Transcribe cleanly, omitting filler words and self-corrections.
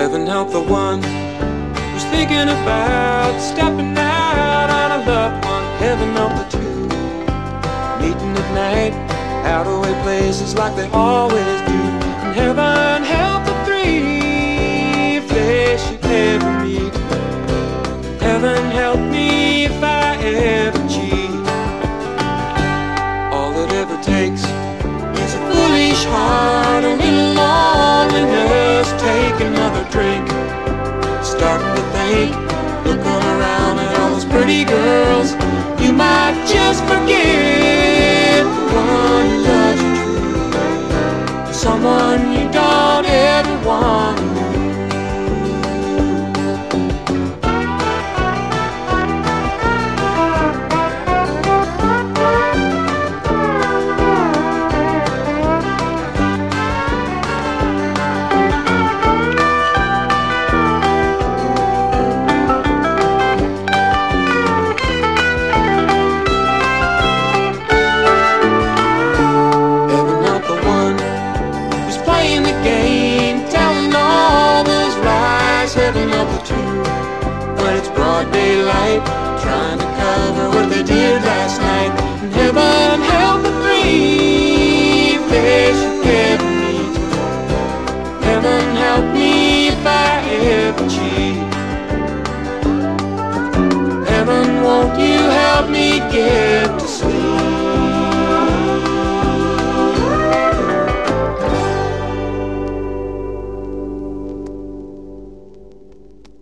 Heaven help the one who's thinking about stepping out on a loved one. Heaven help the two meeting at night, out away places like they always do. And heaven help the three if they should ever meet. Heaven help me if I ever cheat. All it ever takes is a foolish heart, a little loneliness. Take another drink, starting to think, looking around at all those pretty girls. You might just forget the one who loves you true, someone you don't ever want to lose. Daylight, trying to cover what they did last night. And heaven help the three if they should ever meet. Heaven help me if I ever cheat. Heaven, won't you help me get to sleep?